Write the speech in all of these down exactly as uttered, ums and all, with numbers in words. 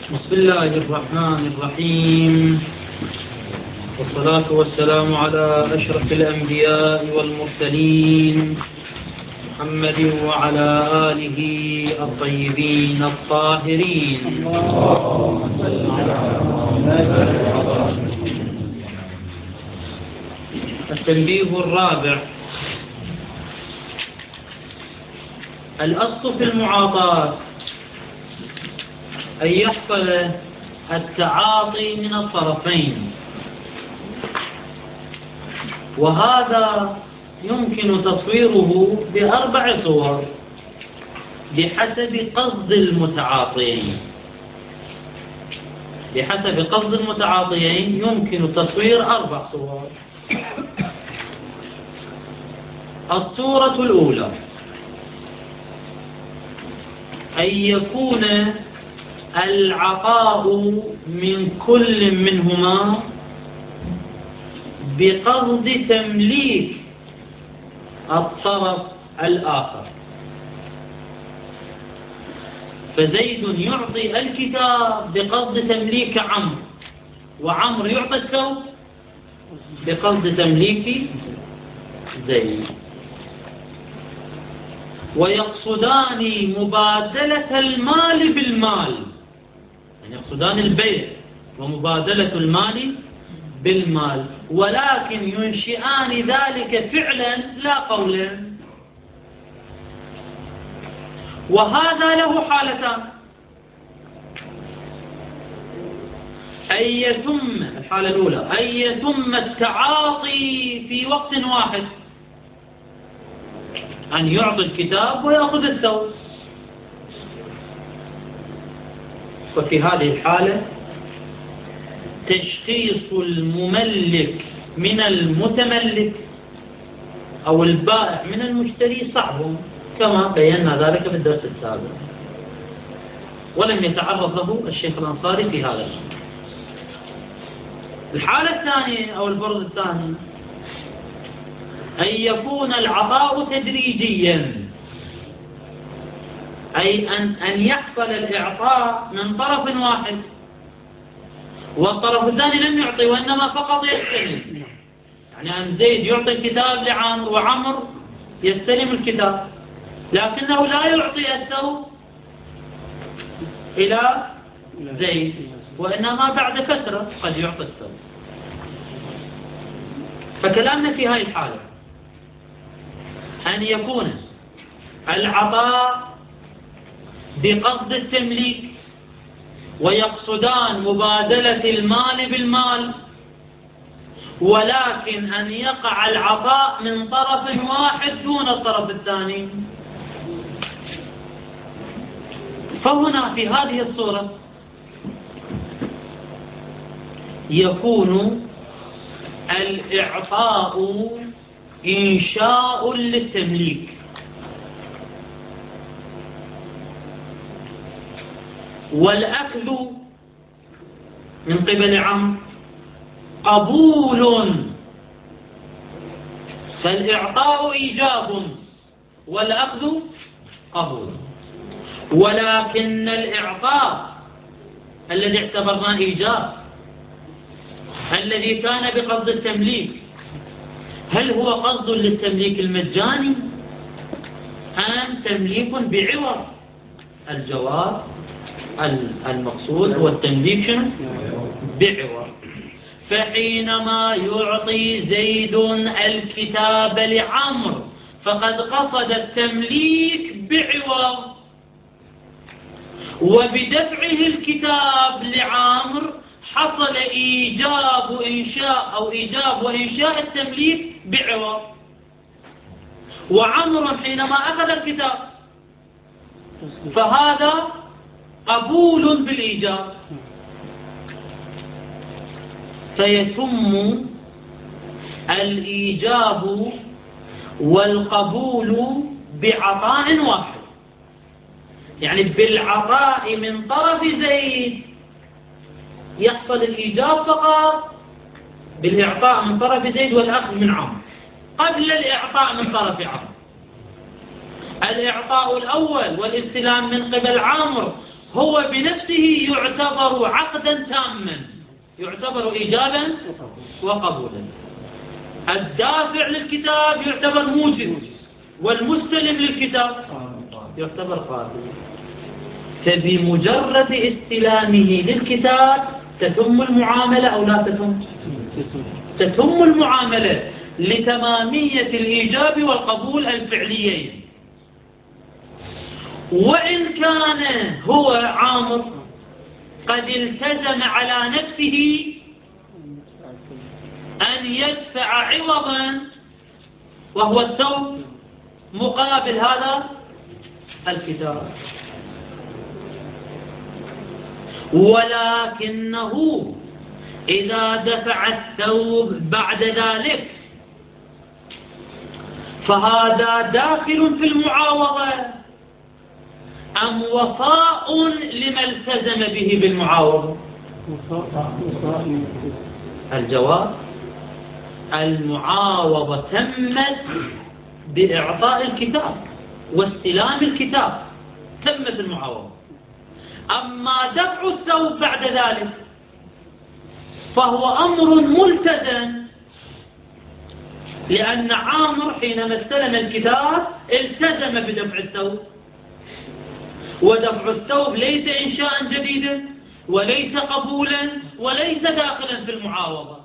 بسم الله الرحمن الرحيم، والصلاة والسلام على أشرف الأنبياء والمرسلين محمد وعلى آله الطيبين الطاهرين. التنبيه الرابع: الأصل في المعاطاة أن يحصل التعاطي من الطرفين، وهذا يمكن تصويره بأربع صور بحسب قصد المتعاطيين. بحسب قصد المتعاطيين يمكن تصوير أربع صور. الصورة الأولى: أن يكون العطاء من كل منهما بقصد تمليك الطرف الآخر، فزيد يعطي الكتاب بقصد تمليك عمرو، وعمرو يعطي الثوب بقصد تمليك زيد، ويقصدان مبادلة المال بالمال، يعني يقصدان البيع ومبادلة المال بالمال، ولكن ينشئان ذلك فعلا لا قولا. وهذا له حالتان: أن يتم الحالة الأولى أن يتم التعاطي في وقت واحد، أن يعطي الكتاب ويأخذ الثوب، وفي هذه الحالة تشخيص المملك من المتملك أو البائع من المشتري صعب، كما بينا ذلك في الدرس السابق، ولم يتعرض له الشيخ الأنصاري في هذا الشيء. الحالة الثانية أو الفرض الثاني: أن يكون العطاء تدريجيا، أي أن أن يحصل الإعطاء من طرف واحد والطرف الثاني لم يعطي وإنما فقط يستلم، يعني أن زيد يعطي الكتاب لعمرو وعمرو يستلم الكتاب، لكنه لا يعطي الثوب إلى زيد، وإنما بعد فترة قد يعطي الثوب. فكلامنا في هذه الحالة أن يكون العطاء بقصد التمليك ويقصدان مبادلة المال بالمال، ولكن أن يقع العطاء من طرف واحد دون الطرف الثاني. فهنا في هذه الصورة يكون الإعطاء إنشاء للتمليك، والأخذ من قبل عمرو قبول، فالإعطاء إيجاب والأخذ قبول، ولكن الإعطاء الذي اعتبرناه إيجاب الذي كان بقصد التمليك، هل هو قصد للتمليك المجاني أم تمليك بعوض؟ الجواب المقصود هو التمليك بعوض. فحينما يعطي زيد الكتاب لعمرو فقد قصد التمليك بعوض، وبدفعه الكتاب لعمرو حصل إيجاب إنشاء أو إيجاب وإنشاء التمليك بعوض. وعمرو حينما أخذ الكتاب فهذا قبول بالإيجاب، فيتم الإيجاب والقبول بعطاء واحد، يعني بالعطاء من طرف زيد يحصل الإيجاب فقط بالإعطاء من طرف زيد والأخذ من عمرو، قبل الإعطاء من طرف عمرو. الإعطاء الأول والاستلام من قبل عمرو هو بنفسه يعتبر عقدا تاما، يعتبر إيجابا وقبولا. الدافع للكتاب يعتبر موجب، والمستلم للكتاب يعتبر قابل. فبمجرد استلامه للكتاب تتم المعاملة أو لا تتم؟ تتم المعاملة لتمامية الإيجاب والقبول الفعليين. وإن كان هو عامر قد التزم على نفسه أن يدفع عوضا وهو الثوب مقابل هذا الكتاب، ولكنه إذا دفع الثوب بعد ذلك فهذا داخل في المعاوضة أم وفاء لما التزم به بالمعاوضة؟ الجواب: المعاوضة تمت بإعطاء الكتاب واستلام الكتاب، تمت المعاوضة. أما دفع الثوب بعد ذلك فهو أمر ملتزم، لأن عامر حينما استلم الكتاب التزم بدفع الثوب، ودفع الثوب ليس إنشاء جديدا وليس قبولا وليس داخلا في المعاوضة،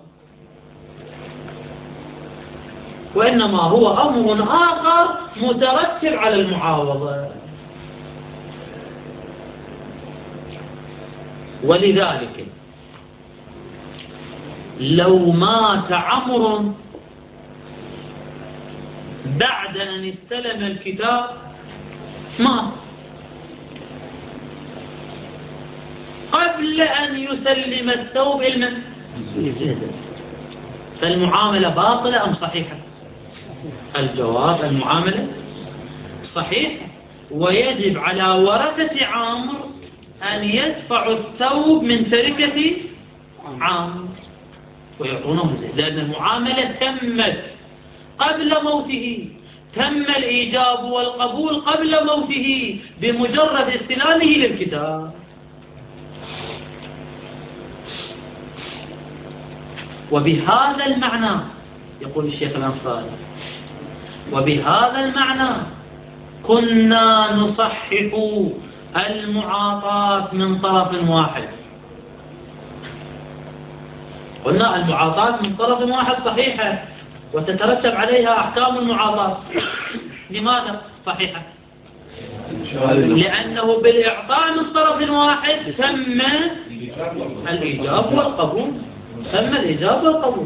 وإنما هو أمر آخر مترتب على المعاوضة. ولذلك لو مات عمرو بعد أن استلم الكتاب مات قبل أن يسلم الثوب المن، فالمعاملة باطلة أم صحيحة؟ الجواب: المعاملة صحيحة، ويجب على ورثة عامر أن يدفعوا الثوب من تركة عامر ويعطونه زي، لأن المعاملة تمت قبل موته، تم الإيجاب والقبول قبل موته بمجرد استلامه للكتاب. وبهذا المعنى يقول الشيخ الأنصاري: وبهذا المعنى كنا نصحح المعاطاة من طرف واحد. قلنا المعاطاة من طرف واحد صحيحة وتترتب عليها أحكام المعاطاة. لماذا صحيحة؟ لأنه بالإعطاء من طرف واحد تم الإيجاب والقبول، تم الإيجاب والقبول.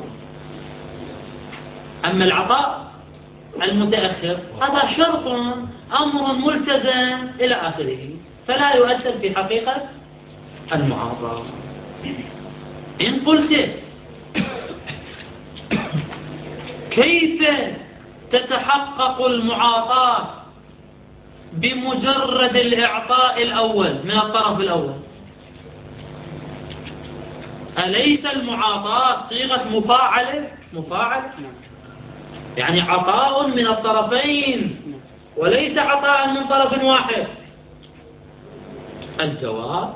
أما العطاء المتأخر هذا شرط، أمر ملتزم إلى آخره، فلا يؤثر في حقيقة المعاطاة. إن قلت كيف تتحقق المعاطاة بمجرد الإعطاء الأول من الطرف الأول؟ أليس المعاطاة صيغة مفاعلة؟ مفاعل يعني عطاء من الطرفين وليس عطاء من طرف واحد. الجواب: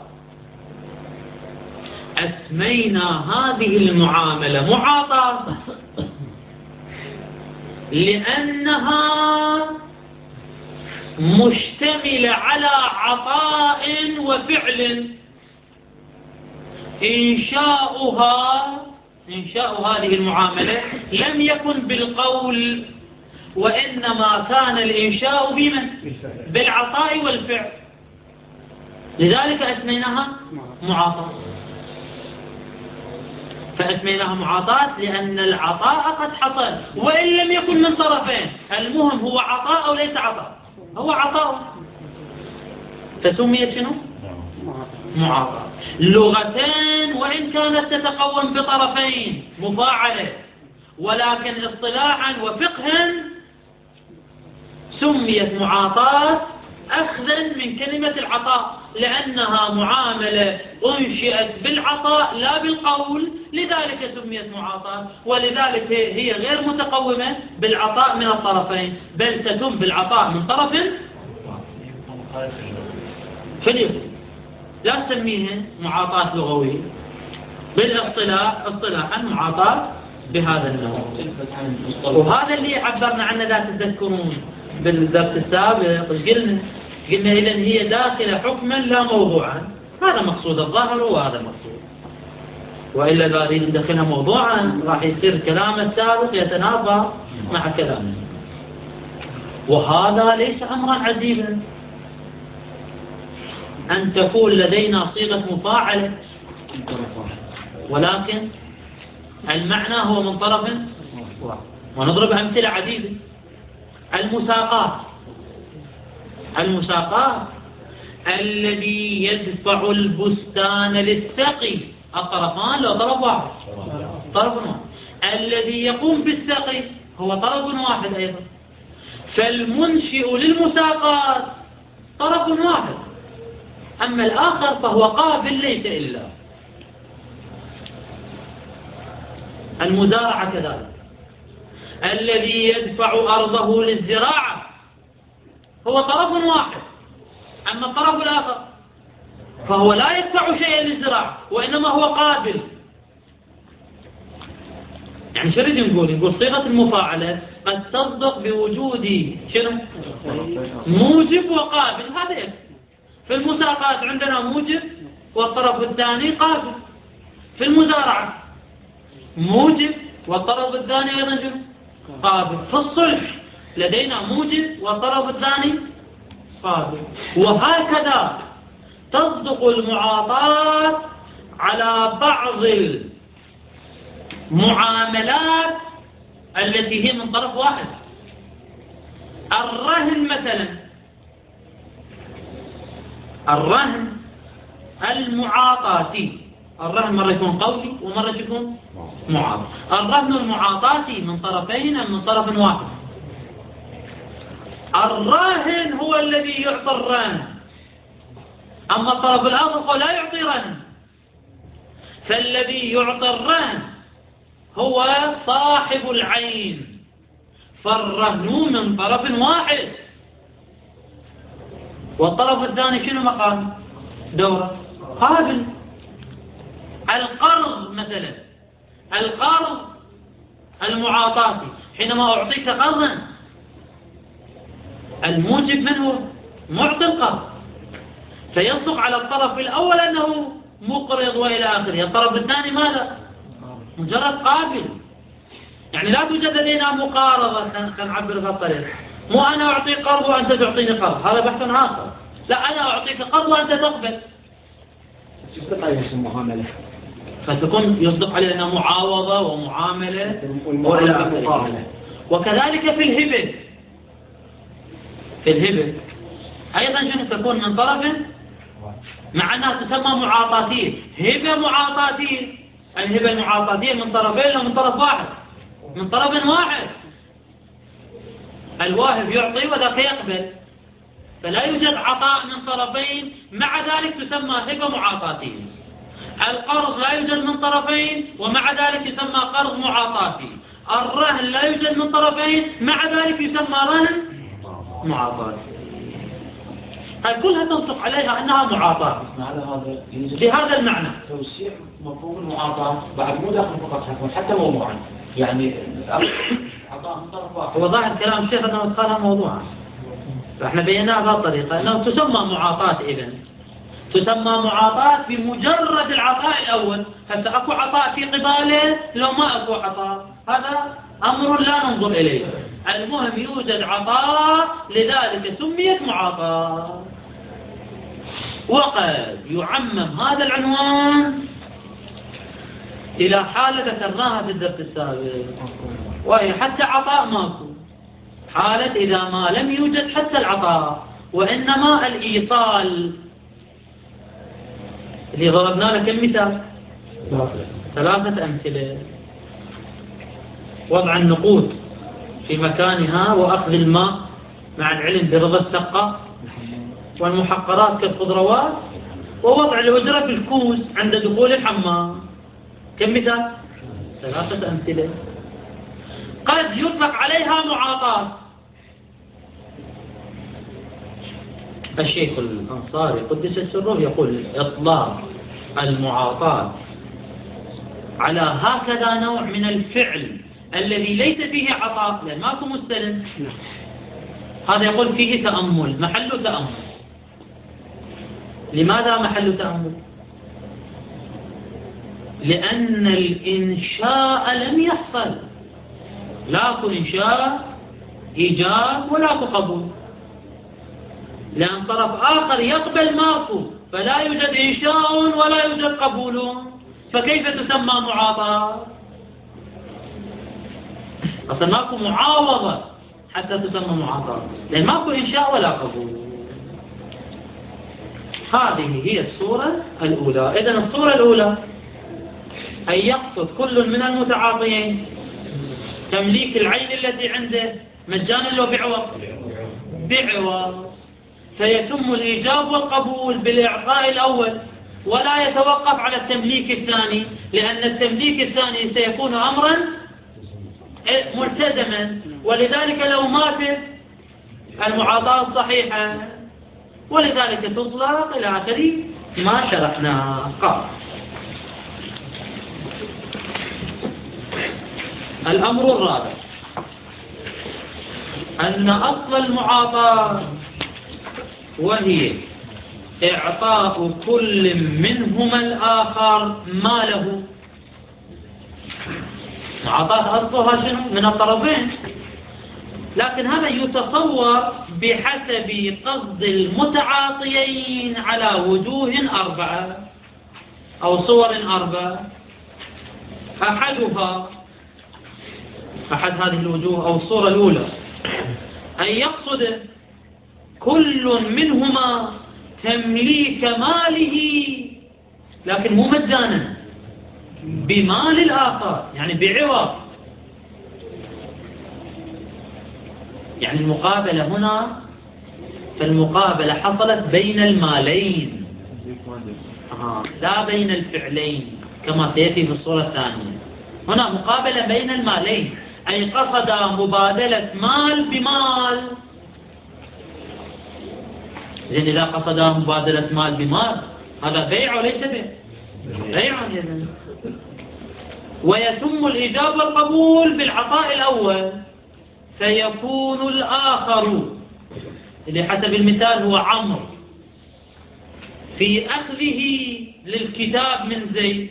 أسمينا هذه المعاملة معاطاة لأنها مشتملة على عطاء وفعل، إنشاؤها إنشاء هذه المعاملة لم يكن بالقول، وإنما كان الإنشاء بمن؟ بالعطاء والفعل. لذلك أسميناها معاطاة. فأسميناها معاطاة لأن العطاء قد حصل وإن لم يكن من طرفين، المهم هو عطاء أو ليس عطاء؟ هو عطاء، فسميت شنو؟ معاطاة. لغتين وإن كانت تتقوم بطرفين مفاعلة، ولكن اصطلاحا وفقها سميت معاطاة أخذا من كلمة العطاء، لأنها معاملة أنشئت بالعطاء لا بالقول، لذلك سميت معاطاة. ولذلك هي غير متقومة بالعطاء من الطرفين، بل تتم بالعطاء من طرف فليكن. لا تسميها معاطاة لغوية، بالاصطلاح اصطلاحا معاطاة بهذا النوع. وهذا اللي عبرنا عنه لا تتذكرون بالدرس السابق، قلنا قلنا إذا هي داخلة حكما لا موضوعا، هذا مقصود الظاهر وهذا المقصود، وإلا إذا أريد ندخلها موضوعا راح يصير كلام السابق يتنافى مع كلامه، وهذا ليس أمرا عجيبا أن تكون لدينا صيغة مفاعلة ولكن المعنى هو من طرف واحد. ونضرب أمثلة عديدة. المساقات المساقات الذي يدفع البستان للسقي، الطرفان لو طرف واحد، طرف واحد. الذي يقوم بالسقي هو طرف واحد أيضا، فالمنشئ للمساقات طرف واحد، أما الآخر فهو قابل ليس إلا. المزارعة كذلك، الذي يدفع أرضه للزراعة هو طرف واحد، أما الطرف الآخر فهو لا يدفع شيئا للزراعة وإنما هو قابل. يعني شو نريد نقول؟ نقول صيغة المفاعلة قد تصدق بوجود شنو؟ موجب وقابل، هذا يكفي. في المساقات عندنا موجب والطرف الثاني قابل، في المزارعة موجب والطرف الثاني أيضا شنو؟ قابل، في الصلح لدينا موجب والطرف الثاني قابل، وهكذا تصدق المعاطاة على بعض المعاملات التي هي من طرف واحد. الرهن مثلا، الرهن المعاطاتي، الرهن مرة يكون قولي ومرة يكون معاطى. الرهن المعاطاتي من طرفين أم من طرف واحد؟ الراهن هو الذي يعطي الرهن، أما الطرف الآخر هو لا يعطي رهن، فالذي يعطي الرهن هو صاحب العين، فالرهن من طرف واحد، والطرف الثاني شنو مقام دوره؟ قابل. القرض مثلا، القرض المعاطاتي حينما أعطيك قرضا الموجب من هو؟ معطي القرض، فيصدق على الطرف الأول أنه مقرض وإلى آخره. الطرف الثاني ماذا؟ مجرد قابل. يعني لا توجد لدينا مقارضة، كنعبر بهالطريقة، مو أنا أعطيك قرض وأنت تعطيني قرض، هذا بحث آخر. لا، أنا أعطيك قرض وأنت تقبل، يصدق عليه المعاملة، فتكون يصدق عليه أنها معاوضة ومعاملة وإلى آخره. وكذلك في الهبة، في الهبة أيضا شنو تكون من طرف، مع أنها تسمى معاطاتية، هبة معاطاتية. الهبة المعاطاتية من طرفين ومن طرف واحد، من طرف واحد. الواهب يعطي وذاك يقبل، فلا يوجد عطاء من طرفين، مع ذلك تسمى هبة معاطاتية. القرض لا يوجد من طرفين ومع ذلك يسمى قرض معاطاتي. الرهن لا يوجد من طرفين مع ذلك يسمى رهن معاطاتي. هاي كلها تنطق عليها أنها معاطاة بهذا المعنى. توسيع مفهوم المعاطاة بعد مو داخل فقط حكم حتى موضوعا، يعني عطاء من طرف واحد. هو ظاهر كلام الشيخ أنه ادخلها موضوعا، فإحنا بيناها بهذه الطريقة أنه تسمى معاطاة. إذن تسمى معاطاة بمجرد العطاء الأول. هسه أكو عطاء في قباله لو ما أكو عطاء، هذا أمر لا ننظر إليه. المهم يوجد عطاء، لذلك سميت معاطاة. وقد يعمم هذا العنوان إلى حالة ذكرناها في الدرس السابق، وهي حتى عطاء ماكو، حالة إذا ما لم يوجد حتى العطاء وإنما الإيصال، اللي ضربنا له كم مثال؟ ثلاثة أمثلة. وضع النقود في مكانها وأخذ الماء مع العلم برضا السقة، والمحقرات كالخضروات، ووضع الأجرة في الكوز عند دخول الحمام. كم مثال؟ ثلاثة أمثلة. قد يطلق عليها معاطاة، الشيخ الأنصاري قدس سره يقول إطلاق المعاطاة على هكذا نوع من الفعل الذي ليس فيه عطاء لأن ماكو مستلم، هذا يقول فيه تأمل، محل تأمل. لماذا محل تأمل؟ لأن الإنشاء لم يحصل، لا إنشاء إيجاب ولا قبول، لأن طرف آخر يقبل ماكو، فلا يوجد إنشاء ولا يوجد قبول، فكيف تسمى معاطاة؟ أصلا ماكو معاوضة حتى تسمى معاطاة، لأن ماكو إنشاء ولا قبول. هذه هي الصورة الأولى. إذن الصورة الأولى أن يقصد كل من المتعاطيين تمليك العين التي عنده مجانا لو بعوض بعوض، فيتم الإيجاب والقبول بالإعطاء الأول ولا يتوقف على التمليك الثاني، لأن التمليك الثاني سيكون أمرا ملتزما، ولذلك لو ماتت المعاطاة الصحيحة، ولذلك تطلق إلى آخر ما شرحناه. قال الأمر الرابع أن أصل المعاطاة وهي إعطاء كل منهما الآخر ماله. معاطاة أصلها شنو؟ من الطرفين، لكن هذا يتصور بحسب قصد المتعاطيين على وجوه أربعة أو صور أربعة. أحدها أحد هذه الوجوه أو الصورة الأولى أن يقصد كل منهما تمليك ماله، لكن مو مجانا، بمال الآخر، يعني بعوض. يعني المقابلة هنا، فالمقابلة حصلت بين المالين آه. لا بين الفعلين كما سيأتي في الصورة الثانية. هنا مقابلة بين المالين، أي قصد مبادلة مال بمال. إذن إذا قصد مبادلة مال بمال هذا بيع وليس بيع، بيع. ويتم الإيجاب والقبول بالعطاء الأول، فيكون الآخر اللي حسب المثال هو عمرو في أخذه للكتاب من زيد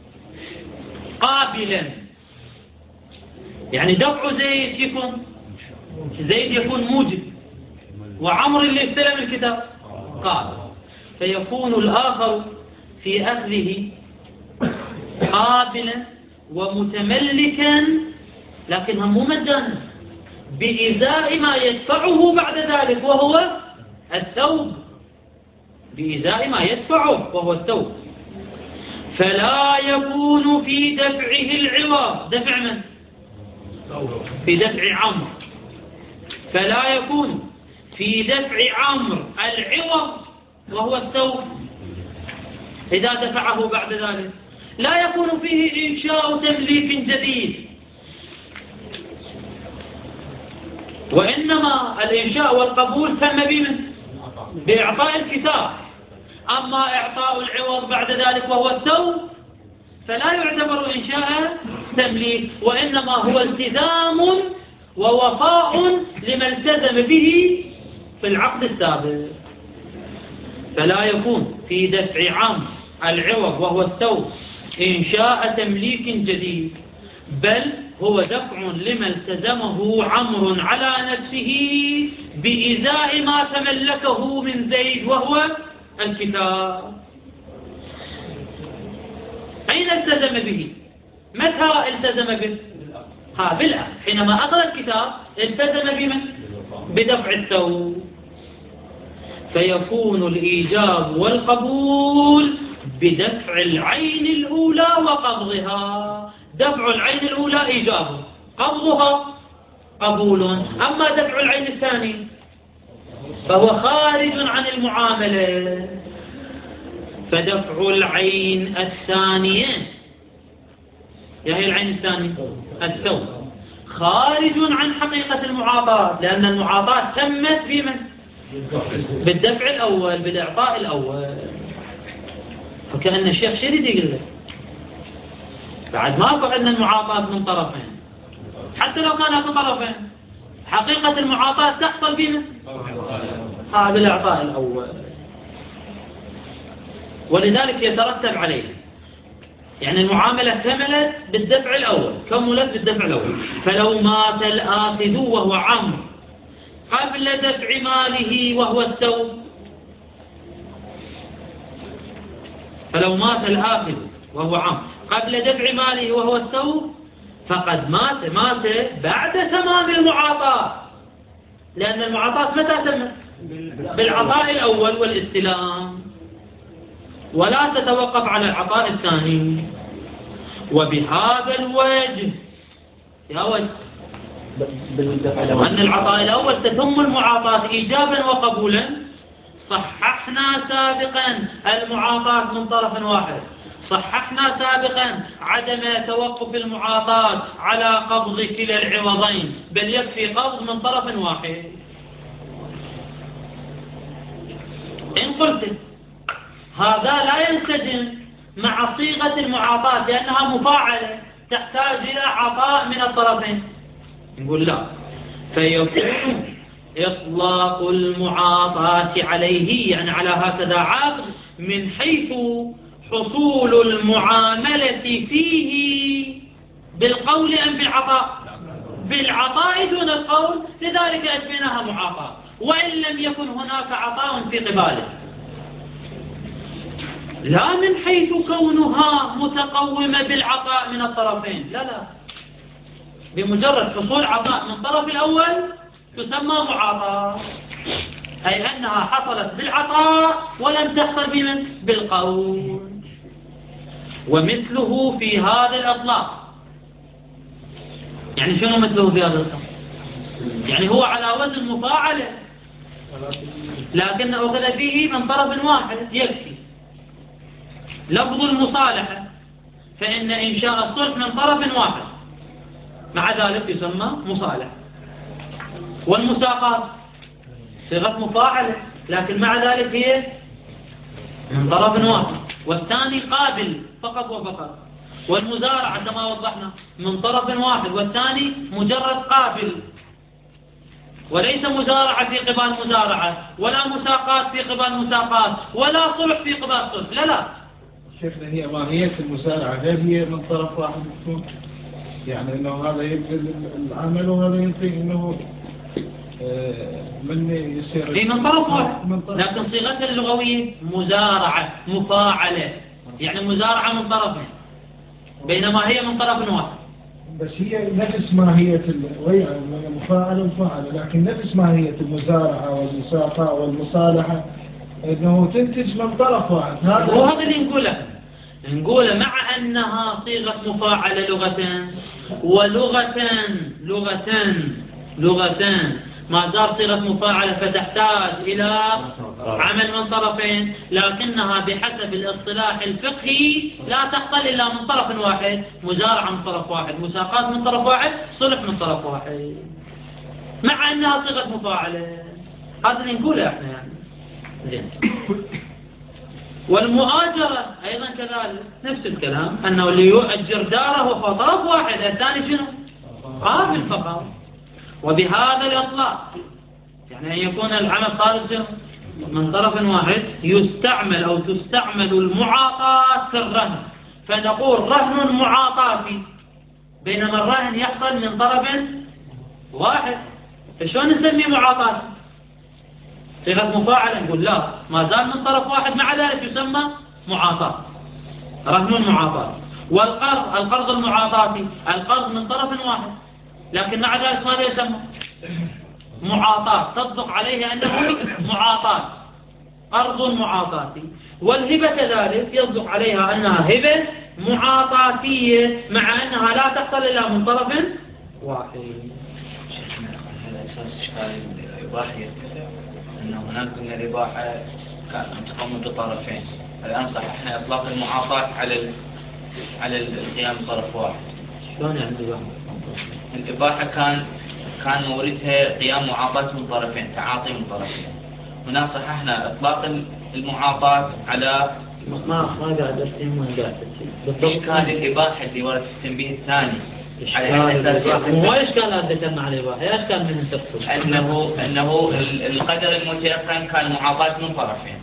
قابلا، يعني دفع زيد يكون زيد يكون موجب، وعمرو اللي استلم الكتاب قابل، فيكون الآخر في أخذه قابلا ومتملكا، لكنها مو مجانا، بإزاء ما يدفعه بعد ذلك وهو الثوب، بإزاء ما يدفعه وهو الثوب. فلا يكون في دفعه العوض، دفع من؟ في دفع عمرو. فلا يكون في دفع عمرو العوض وهو الثوب إذا دفعه بعد ذلك، لا يكون فيه إنشاء تمليك جديد، وإنما الإنشاء والقبول تم بمن؟ بإعطاء الكتاب. أما إعطاء العوض بعد ذلك وهو الثوب فلا يعتبر إنشاء تمليك، وإنما هو التزام ووفاء لما التزم به في العقد السابق. فلا يكون في دفع عام العوض وهو الثوب إنشاء تمليك جديد، بل هو دفع لما التزمه عمرو على نفسه بإزاء ما تملكه من زيد وهو الكتاب. أين التزم به؟ متى التزم به؟ ها بالآن، حينما أخذ الكتاب التزم بمن؟ بدفع الثوب. فيكون الإيجاب والقبول بدفع العين الأولى وقبضها. دفع العين الأولى إيجاب، قبضها قبول. أما دفع العين الثاني فهو خارج عن المعاملة. فدفع العين الثانية، يا هي العين الثانية الثوب، خارج عن حقيقة المعاطاة، لأن المعاطاة تمت بمن؟ بالدفع الأول بالإعطاء الأول. فكأن الشيخ شريد يقول لك بعد ما فعلنا المعاطاة من طرفين، حتى لو كانت من طرفين حقيقة المعاطاة تحصل بنا آه بالإعطاء الأول، ولذلك يترتب عليه يعني المعاملة كملت بالدفع الأول، كملت بالدفع الأول. فلو مات الآخذ وهو عمرو قبل دفع ماله وهو الثوب، فلو مات الآخذ وهو عمرو قبل دفع ماله وهو الثوب فقد مات مات بعد تمام المعاطاة، لأن المعاطاة متى تمت؟ بالعطاء الأول والاستلام، ولا تتوقف على العطاء الثاني. وبهذا الوجه يا وجه أن العطاء الأول تتم المعاطاة إيجابا وقبولا، صححنا سابقا المعاطاة من طرف واحد، صححنا سابقا عدم توقف المعاطاة على قبض كلا العوضين، بل يكفي قبض من طرف واحد. إن قلت هذا لا ينسجم مع صيغة المعاطاة لأنها مفاعلة تحتاج إلى عطاء من الطرفين، نقول لا، فيكون إطلاق المعاطاة عليه يعني على هكذا عقد من حيث حصول المعاملة فيه بالقول أم بالعطاء؟ بالعطاء دون القول، لذلك أسميناها معاطاة وإن لم يكن هناك عطاء في قباله، لا من حيث كونها متقومة بالعطاء من الطرفين، لا لا، بمجرد حصول عطاء من الطرف الأول تسمى معاطاة، أي أنها حصلت بالعطاء ولم تحصل بمن؟ بالقول. ومثله في هذا الإطلاق، يعني شنو مثله في هذا الإطلاق؟ يعني هو على وزن مفاعلة لكن أخذ فيه من طرف واحد يكفي. لفظ المصالحة فإن إنشاء الصلح من طرف واحد مع ذلك يسمى مصالحة. والمساقات صيغة مفاعلة لكن مع ذلك هي من طرف واحد، والثاني قابل فقط وفقط. والمزارعة كما وضحنا من طرف واحد والثاني مجرد قابل، وليس مزارعة في قبال مزارعة، ولا مساقات في قبال مساقات، ولا صلح في قبال صلح، لا لا. شيخنا هي ماهية المسارعة غير هي من طرف واحد تكون، يعني انه هذا يبذل العمل وهذا ينتهي انه من يصير في من طرف واحد، لكن صيغتها اللغوية مزارعة مفاعلة، يعني مزارعة من طرفين بينما هي من طرف واحد. بس هي نفس ماهية الغير مفاعلة مفاعلة، لكن نفس ماهية المزارعة والمساقة والمصالحة انه تنتج من طرف واحد. هذا هو هذا اللي نقوله نقوله مع انها صيغة مفاعلة لغة ولغة لغة لغة ما زال صيغة مفاعلة فتحتاج إلى عمل من طرفين، لكنها بحسب الاصطلاح الفقهي لا تحصل إلا من طرف واحد، مزارعة من طرف واحد، مساقات من طرف واحد، صلح من طرف واحد، مع أنها صيغة مفاعلة. هذا اللي نقوله احنا يعني زين. والمؤاجرة أيضا كذلك نفس الكلام، أنه اللي يؤجر داره هو طرف واحد، الثاني شنو؟ قابل فقط. وبهذا الإطلاق يعني أن يكون العمل خارج من طرف واحد يستعمل أو تستعمل المعاطاة في الرهن، فنقول رهن معاطاتي، بينما الرهن يحصل من طرف واحد، فشون نسميه معاطاتي؟ صيغة مفاعلة نقول لا، ما زال من طرف واحد مع ذلك يسمى معاطاة، رهن معاطاة. والقرض القرض المعاطاتي القرض من طرف واحد لكن مع ذلك ماذا يسمى؟ معاطاة، تصدق عليه أنه معاطاة، قرض معاطاتي. والهبة كذلك يصدق عليها أنها هبة معاطاتية مع أنها لا تحصل إلا من طرف واحد. شيخنا هذا أساس إشكال الإباحية، أنه هناك من الإباحة كانت تقوم بطرفين، الآن صححنا إطلاق المعاطاة على ال... على القيام بطرف واحد. شلون يعني الإباحة؟ الإباحة كان كان موردها قيام معاطاة من طرفين، تعاطي من طرفين، هنا صححنا إطلاق المعاطاة على ما ما قاعد أرسم ما قاعد أرسم إشكال الإباحة اللي ورد في التنبيه الثاني. مو إشكال هذا ذكرنا على الإباحة، إيش كان من تقصد؟ أنه أنه القدر المتيقن كان معاطاة من طرفين.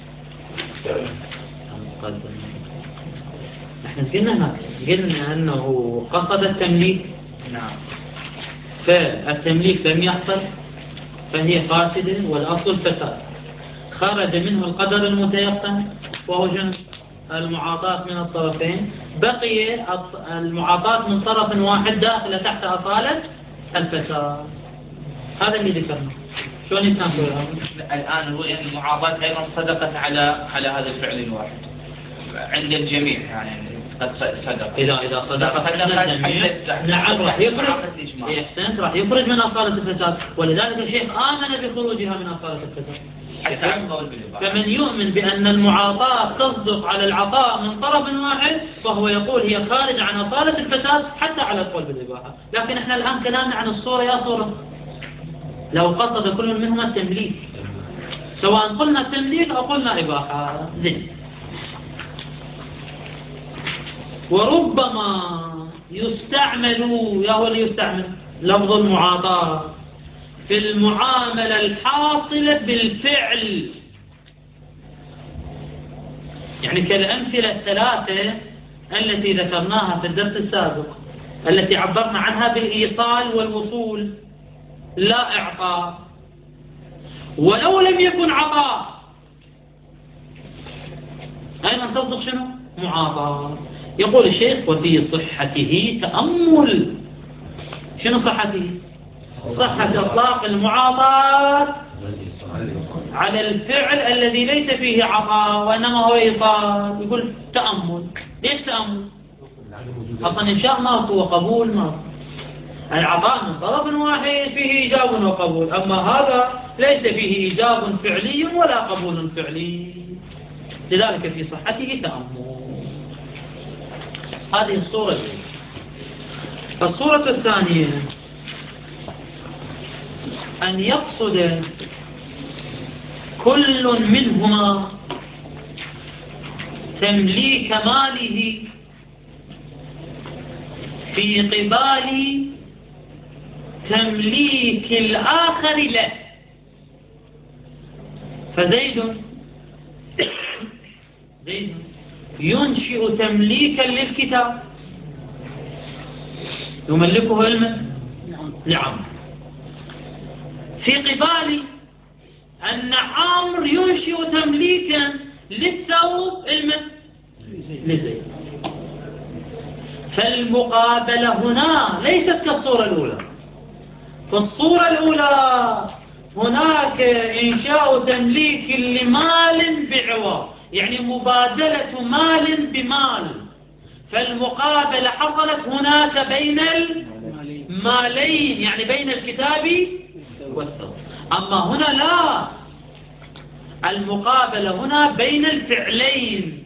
احنا قلنا قلنا أنه قصد التمليك. نعم. فالتمليك لم يحصل فهي فاسدة والأصل فساد. خرج منه القدر المتيقن وهو جنس المعاطاة من الطرفين، بقي المعاطاة من طرف واحد داخلة تحت أصالة الفساد. هذا اللي ذكرنا. شلون يتناسب هذا؟ الآن هو أن المعاطاة أيضا صدقت على على هذا الفعل الواحد عند الجميع، يعني قد صدق. إذا إذا صدقت عند الجميع نعم راح يخرج. أحسنت، راح يخرج من أصالة الفساد، ولذلك الشيخ آمن بخروجها من أصالة الفساد. فمن يؤمن بأن المعاطاة تصدق على العطاء من طرف واحد فهو يقول هي خارج عن أصالة الفساد حتى على القول بالإباحة. لكن احنا الآن كلامنا عن الصورة يا صورة، لو قصد كل منهما التمليك، سواء قلنا تمليك أو قلنا إباحة زين. وربما يستعمل يا هو اللي يستعمل لفظ المعاطاة في المعاملة الحاصلة بالفعل، يعني كالأمثلة الثلاثة التي ذكرناها في الدرس السابق التي عبرنا عنها بالإيصال والوصول، لا إعطاء ولو لم يكن عطاء أيضا تصدق شنو؟ معاطاة. يقول الشيخ وفي صحته تأمل. شنو صحته؟ صحة إطلاق المعاطاة على الفعل الذي ليس فيه عطاء وإنما هو إيصال. يقول تأمل. ليش تأمل؟ أصلا إنشاء ماكو وقبول ماكو. العطاء من طرف واحد فيه إيجاب وقبول، أما هذا ليس فيه إيجاب فعلي ولا قبول فعلي، لذلك في صحته تأمل. هذه الصورة دي. الصورة الثانية أن يقصد كل منهما تمليك ماله في قبال تمليك الآخر له. فزيد زيد ينشئ تمليكا للكتاب يملكه علما لعمرو، في قبال أن عمرو ينشئ تمليكا للثوب علما لزيد. فالمقابلة هنا ليست كالصورة الأولى. في الصورة الأولى هناك إنشاء تمليك لمال بعوض، يعني مبادلة مال بمال، فالمقابلة حصلت هناك بين المالين، يعني بين الكتاب والثوب. أما هنا لا، المقابلة هنا بين الفعلين،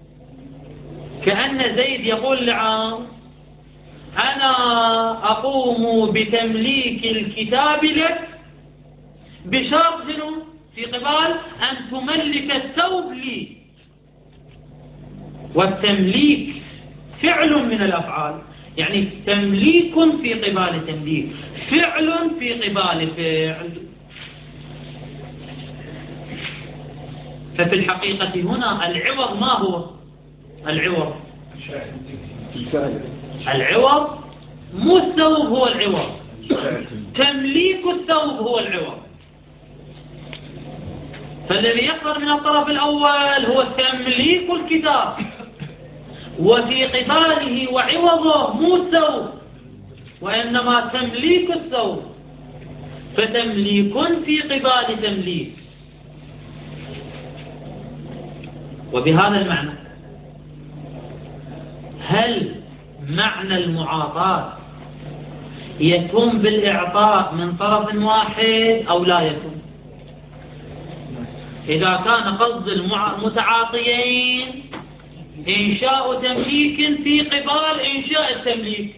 كأن زيد يقول لعمرو أنا أقوم بتمليك الكتاب لك بشرط في قبال أن تملك الثوب لي. والتمليك فعل من الأفعال، يعني تمليك في قبال تمليك، فعل في قبال فعل. ففي الحقيقة هنا العوض ما هو؟ العوض العوض مو الثوب هو العوض، تمليك الثوب هو العوض. فالذي يقدر من الطرف الأول هو تمليك الكتاب، وفي قباله وعوضه مو الثوب وإنما تمليك الثوب، فتمليك في قبال تمليك. وبهذا المعنى هل معنى المعاطاة يتم بالإعطاء من طرف واحد أو لا يتم؟ إذا كان قصد المتعاطيين إنشاء تمليك في قبال إنشاء التمليك،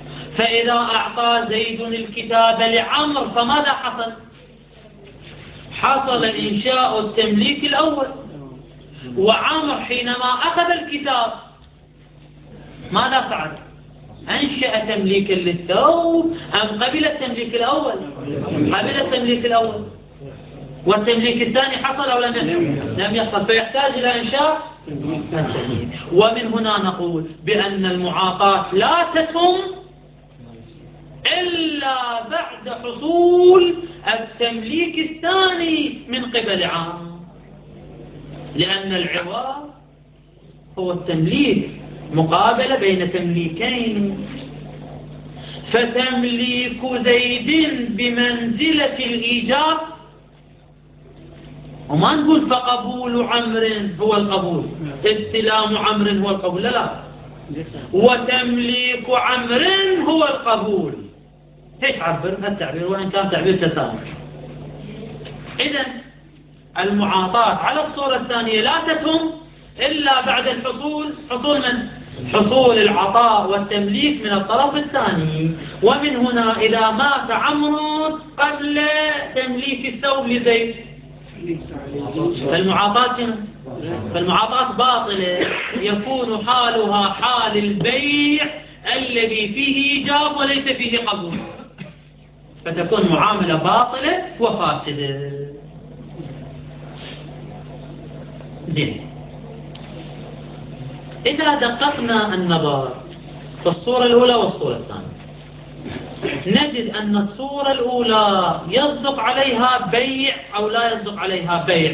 فإذا أعطى زيد الكتاب لعمر فماذا حصل؟ حصل إنشاء التمليك الأول، وعمر حينما أخذ الكتاب ماذا فعل؟ أنشأ تمليكا للثوب أم قبل التمليك الأول؟ قبل التمليك الأول، والتمليك الثاني حصل أو لم يحصل؟ لم يحصل، فيحتاج إلى إنشاء التمليك. ومن هنا نقول بأن المعاطاة لا تتم إلا بعد حصول التمليك الثاني من قبل عام، لأن العوض هو التمليك، مقابلة بين تمليكين. فتمليك زيد بمنزلة الإيجاب، وما نقول فقبول عمرو هو القبول، استلام عمرو هو القبول، لا لا، وتمليك عمرو هو القبول. هيك عبر التعبير وإن كان تعبير تسامح. إذن المعاطاة على الصورة الثانية لا تتم إلا بعد الحصول، حصول من؟ حصول العطاء والتمليك من الطرف الثاني. ومن هنا إذا مات عمرو قبل تمليك الثوب لزيد فالمعاطاة فالمعاطاة باطلة، يكون حالها حال البيع الذي فيه إيجاب وليس فيه قبول، فتكون معاملة باطلة وفاسدة. زين، إذا دققنا النظر في الصورة الأولى والصورة الثانية نجد أن الصورة الأولى يصدق عليها بيع أو لا يصدق عليها بيع؟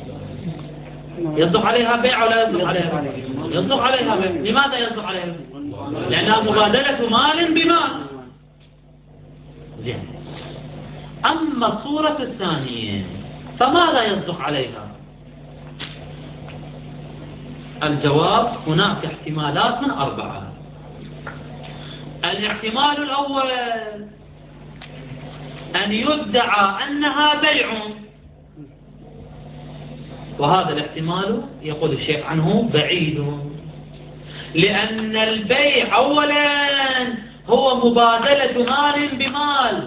يصدق عليها بيع أو لا يصدق عليها بيع؟ يصدق عليها بيع. لماذا يصدق عليها بيع؟ لأنها مبادلة مال بمال. زين، أما الصورة الثانية فماذا يصدق عليها؟ الجواب هناك احتمالات من أربعة. الاحتمال الأول أن يدعى أنها بيع، وهذا الاحتمال يقول الشيخ عنه بعيد، لأن البيع أولا هو مبادلة مال بمال،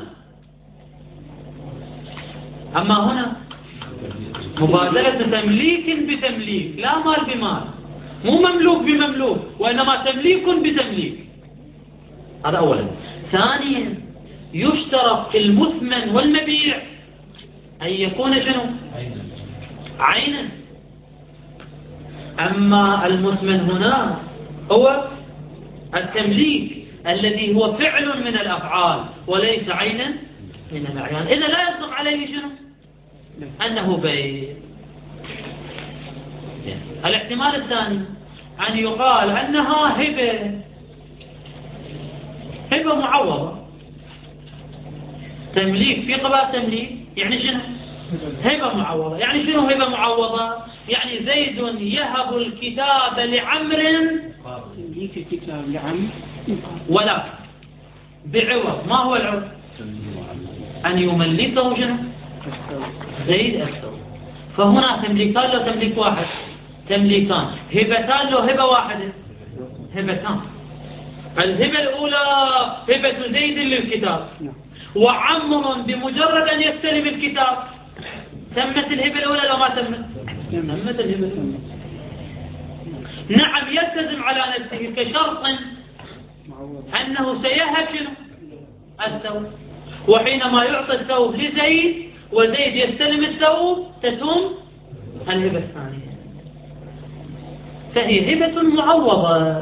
أما هنا مبادلة تمليك بتمليك، لا مال بمال، مو مملوك بمملوك، وإنما تمليك بتمليك. هذا أولا. ثانيا يشترط في المثمن والمبيع أن يكون شنو؟ عينا. أما المثمن هنا هو التمليك الذي هو فعل من الأفعال وليس عينا من الأعيان، إذا لا يصدق عليه شنو؟ أنه بيع. الاحتمال الثاني أن يقال أنها هبة، هبة معوضة، تمليك في قبال تمليك، يعني شنو؟ هبة معوضة. يعني شنو هبة معوضة؟ يعني زيد يهب الكتاب لعمر، تمليك الكتاب لعمر ولا بعوض. ما هو العوض؟ أن يملكه شنو؟ زيد الثوب. فهنا تمليكان له تمليك واحد، تمليكان. هبتان له هبة واحدة، هبتان. الهبة الأولى هبة زيد للكتاب، وعمر بمجرد أن يستلم الكتاب تمت الهبة الأولى لو ما تمت؟ تمت الهبة الأولى. نعم، يلتزم على نفسه كشرط أنه سيهب شنو؟ الثوب، وحينما يعطي الثوب لزيد وزيد يستلم الثوب تتم الهبة الثانية، فهي هبة معوضة.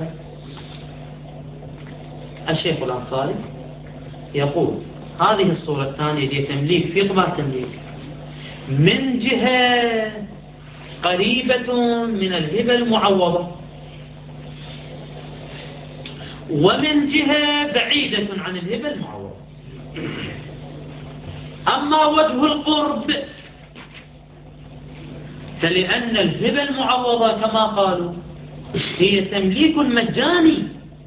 الشيخ الأنصاري يقول هذه الصورة الثانية هي تمليك في قبال تمليك، من جهة قريبة من الهبة المعوضة، ومن جهة بعيدة عن الهبة المعوضة. أما وجه القرب فلأن الهبة المعوضة كما قالوا هي تمليك مجاني.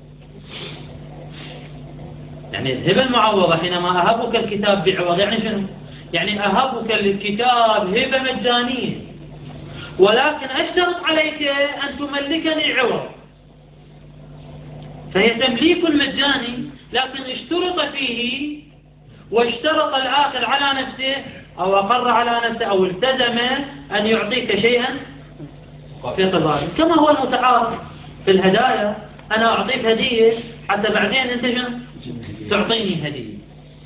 يعني الهبة المعوضة حينما أهبك الكتاب بعوض يعني شنو؟ يعني أهبك الكتاب هبة مجانية، ولكن أشترط عليك أن تملكني عوض، فهي تمليك مجاني، لكن اشترط فيه واشترط الآخر على نفسه أو أقر على نفسه أو التزم أن يعطيك شيئا في قباله، كما هو المتعارف في الهدايا. أنا أعطيك هدية حتى بعدين أنت تعطيني هدية،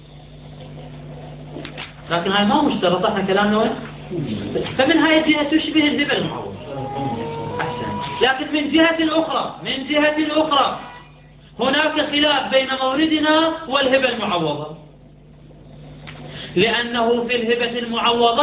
لكن هاي ما مشترط. احنا كلامنا وين؟ فمن هاي الجهة تشبه الهبة المعوضة أحسن. لكن من جهة أخرى من جهة أخرى هناك خلاف بين موردنا والهبة المعوضة، لأنه في الهبة المعوضة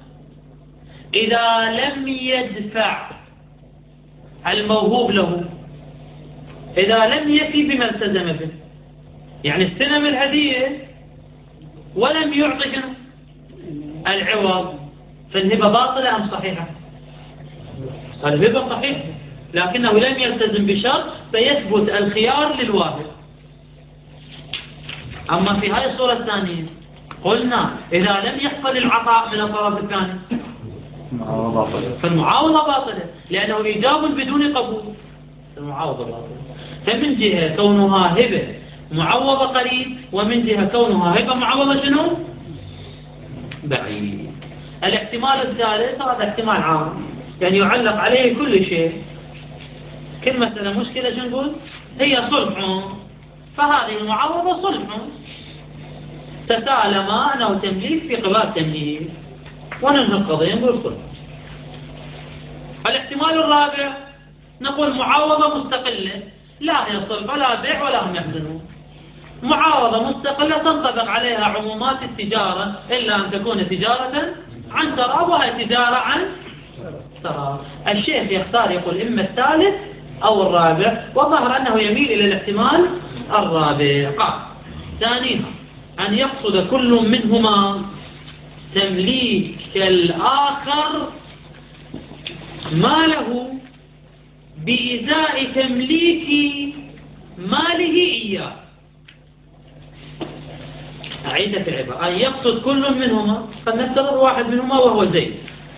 إذا لم يدفع الموهوب له، إذا لم يفي بما التزم به، يعني استلم الهدية ولم يعطي العوض، فالهبة باطلة أم صحيحة؟ الهبة صحيحة، لكنه لم يلتزم بشرط فيثبت الخيار للواهب. أما في هذه الصورة الثانية قلنا إذا لم يحصل العطاء من الطرف الثاني فالمعاوضة باطلة، لأنه إيجاب بدون قبول، المعاوضة باطلة. فمن جهة كونها هبة معوضة قريب، ومن جهة كونها هبة معوضة شنو؟ بعيد. الاحتمال الثالث هذا احتمال عام، يعني يعلق عليه كل شيء. كل مسألة مشكلة شو نقول؟ هي صلح، فهذه المعاوضة صلح، تسالما أنه تمليك في قبال تمليك، وننهي القضية نقول صلح. الاحتمال الرابع نقول معاوضة مستقلة، لا هي صلح ولا بيع ولا هم يحزنون، معاوضة مستقلة تنطبق عليها عمومات التجارة إلا أن تكون تجارة عن تراب، وهي تجارة عن تراب. الشيخ يختار يقول إما الثالث أو الرابع، وظهر أنه يميل إلى الاحتمال الرابع. قال ثانيا أن يقصد كل منهما تمليك الآخر ماله بإزاء تمليك ماله إياه. أعيد في العبارة، أن يقصد كل منهما، قد نفترض واحد منهما وهو زيد،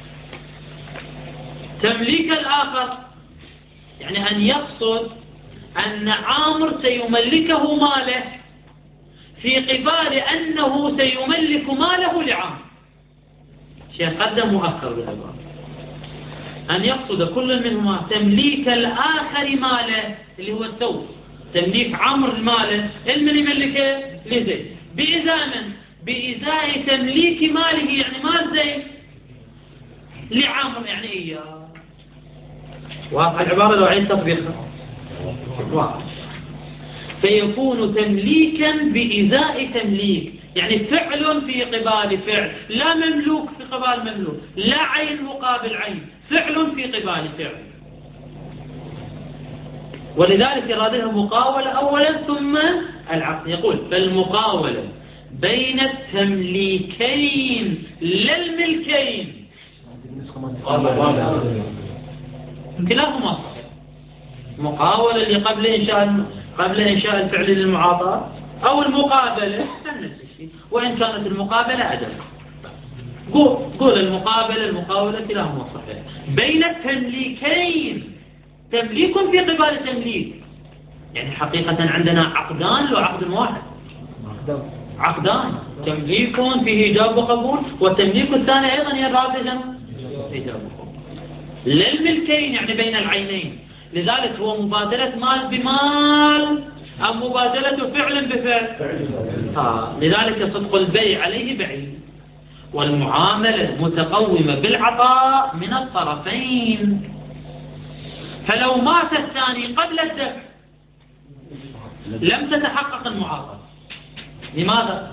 تمليك الآخر، يعني أن يقصد أن عامر سيملكه ماله في قبال أنه سيملك ماله لعامر. شيء قدم مؤخر بالعبارة. أن يقصد كل منهما تمليك الآخر ماله اللي هو الثوب، تمليك عمرو ماله، المن يملكه لزيد بإزاء من؟ بإزاء تمليك ماله، يعني مال زيد لعمرو، يعني إياه. واضح العبارة لو عين تطبيقها؟ واضح. فيكون تمليكا بإزاء تمليك، يعني فعل في قبال فعل، لا مملوك في قبال مملوك، لا عين مقابل عين، فعل في قبال فعل. ولذلك يراد له مقاولة أولا ثم العقد. يقول فالمقاولة بين التمليكين لا الملكين كلاهما صحيح. مقاولة اللي قبل إنشاء قبل إنشاء الفعل للمعاطاة، أو المقابلة نفس الشيء، وإن كانت المقابلة أدل. قول قول المقابلة المقاولة كلاهما صحيح. بين التمليكين، تمليك في قبال تمليك، يعني حقيقة عندنا عقدان لو عقد واحد، عقدان، تمليك فيه إيجاب وقبول، والتمليك الثاني أيضا يراد إيجاب وقبول. للملكين يعني بين العينين، لذلك هو مبادلة مال بمال أو مبادلة فعل بفعل. آه. لذلك صدق البيع عليه بعيد، والمعاملة متقومة بالعطاء من الطرفين. فلو مات الثاني قبل الدفع لم تتحقق المعاطاة. لماذا؟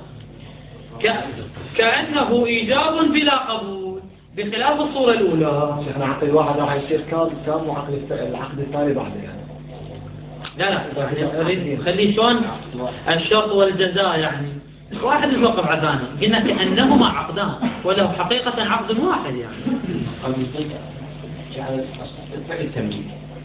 كأنه إيجاب بلا قبول، بخلاف الصورة الأولى. شيخنا عقد الواحد راح يصير كام كام وعقد العقد الثاني بعده يعني. لا لا خليه شلون الشرط والجزاء، يعني واحد يوقف على ثاني، قلنا كأنهما عقدان وله حقيقة عقد واحد يعني. الفعل تمليك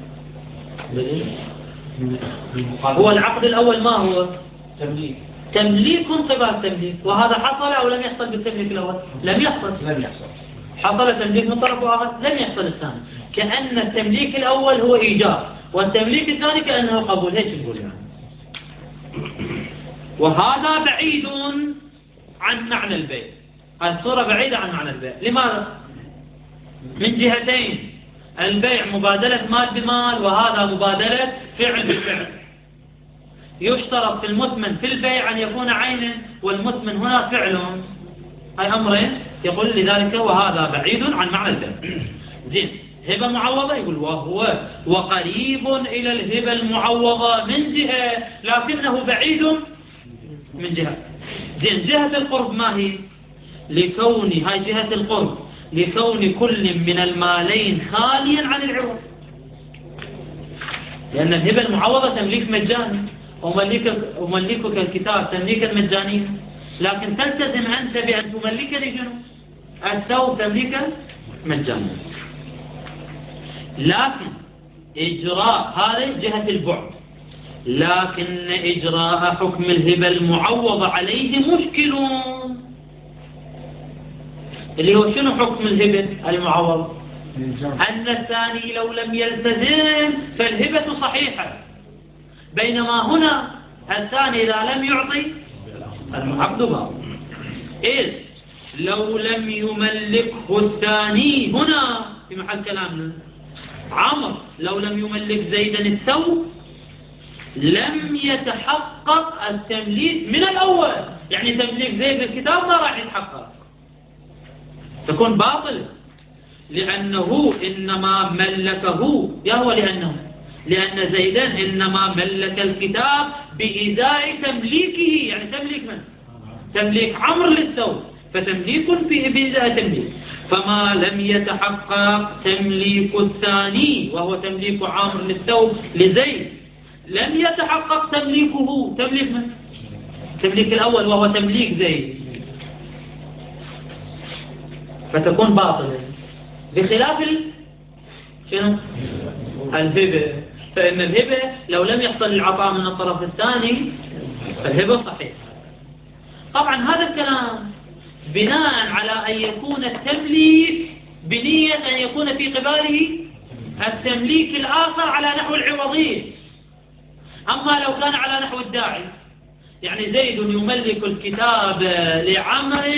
هو العقد الأول ما هو؟ تمليك تمليك قبال تمليك، وهذا حصل أو لم يحصل بالتمليك الأول؟ لم يحصل. لم يحصل. حصل تمليك من طرف آخر، لم يحصل الثاني. كأن التمليك الأول هو إيجاب، والتمليك الثاني كأنه قبول. هيك نقول يعني. وهذا بعيد عن معنى البيع، هذه الصورة بعيدة عن معنى البيع. لماذا؟ من جهتين، البيع مبادلة مال بمال، وهذا مبادلة فعل بفعل. يشترط في المثمن في البيع أن يكون عينا، والمثمن هنا فعل، هاي أمرين. يقول لذلك وهذا بعيد عن معنى البيع. زين، هبة معوضة، يقول وهو وقريب إلى الهبة المعوضة من جهة، لكنه بعيد من جهة. زين، جهة القرب ما هي؟ لكون هاي جهة القرب لكون كل من المالين خاليا عن العوض، لأن الهبة المعوضة تمليك مجاني، وملكك الكتاب تمليكا مجانيا، لكن تلتزم أنت بأن تملك لجنو الثوب تمليكا مجانيا. لكن إجراء هذه جهة البعد، لكن إجراء حكم الهبة المعوضة عليه مشكل، اللي هو شنو حكم الهبة المعوضة؟ أن الثاني لو لم يلتزم فالهبة صحيحة، بينما هنا الثاني إذا لم يعطي العقد باطل. إذ لو لم يملكه الثاني، هنا في محل كلامنا عمر لو لم يملك زيدا الثوب لم يتحقق التمليك من الأول، يعني تمليك زيد الكتاب ما راح يتحقق، تكون باطل، لأنه إنما ملكه يهو لأنه لأن زيدا إنما ملك الكتاب بإزاء تمليكه، يعني تمليك من؟ تمليك عمرو للثوب، فتمليك فيه بإزاء تمليك. فما لم يتحقق تمليك الثاني وهو تمليك عمرو للثوب لزيد، لم يتحقق تمليكه تمليك من؟ تمليك الأول وهو تمليك زيد، فتكون باطلة، بخلاف ال... شنو؟ الهبة. فإن الهبة لو لم يحصل العطاء من الطرف الثاني فالهبة صحيحة. طبعا هذا الكلام بناء على أن يكون التمليك بنية أن يكون في قباله التمليك الآخر على نحو العوضية. أما لو كان على نحو الداعي، يعني زيد يملك الكتاب لعمر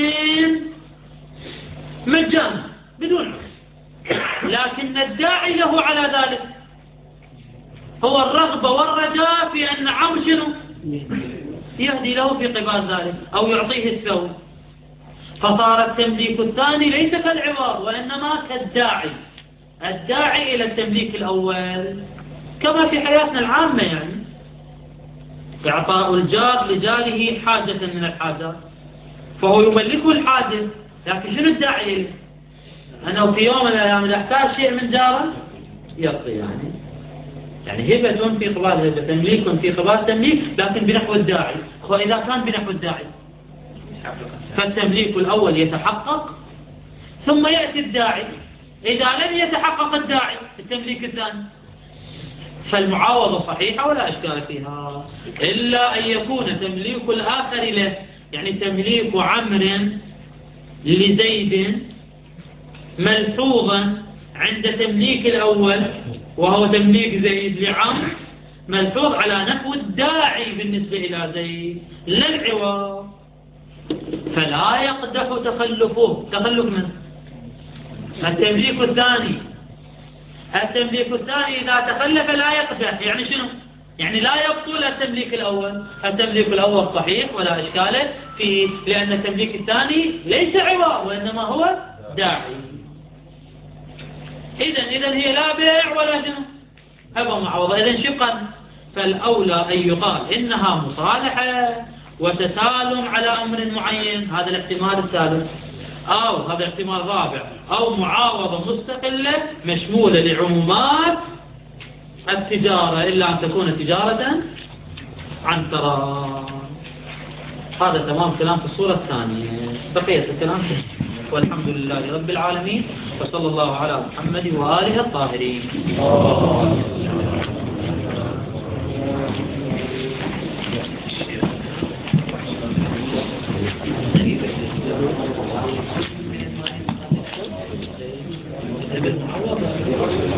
مجانا بدون عقد، لكن الداعي له على ذلك هو الرغبة والرجاء في أن عمرو شنو يهدي له في قبال ذلك أو يعطيه الثوب، فصار التمليك الثاني ليس كالعوض وإنما كالداعي، الداعي إلى التمليك الأول، كما في حياتنا العامة، يعني إعطاء الجار لجاره حاجة من الحاجات فهو يملكه الحاجة، لكن شنو الداعي له؟ أنه في يوم من الأيام إذا احتاج شيء من جاره يعطي، يعني يعني هبة في قبال هبة، تمليك في قبال تمليك، لكن بنحو الداعي. وإذا كان بنحو الداعي فالتمليك الأول يتحقق ثم يأتي الداعي، إذا لم يتحقق الداعي التمليك الثاني فالمعاوضة صحيحة ولا أشكال فيها، إلا أن يكون تمليك الآخر له، يعني تمليك عمرو لزيد ملحوظا عند تمليك الأول وهو تمليك زيد لعمرو ملحوظ على نحو الداعي بالنسبة إلى زيد لا العوض، فلا يقدح تخلفه. تخلف من التمليك الثاني، التمليك الثاني إذا تخلف لا يقدح، يعني شنو؟ يعني لا يبطل التمليك الأول، التمليك الأول صحيح ولا إشكال فيه، لأن التمليك الثاني ليس عوض وإنما هو داعي. إذن إذن هي لا بيع ولا شنو هبة معوضة. إذن شقا فالأولى أن يقال إنها مصالحة وتسالم على أمر معين، هذا الاحتمال الثالث، أو هذا احتمال رابع، أو معاوضة مستقلة مشمولة لعمومات التجارة إلا أن تكون تجارة عن تراض. هذا تمام كلام في الصورة الثانية، بقية الكلام فيه. والحمد لله رب العالمين، وصلى الله على محمد وآله الطاهرين.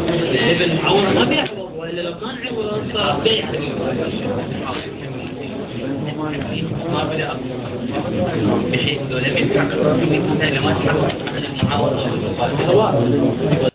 الهبة المعوضة ما بيعوض، وإلا لو كان عوض صار بيع. مقابلة بحيث لو لم يتحقق ما تحقق عن المعاوضة والمصالحة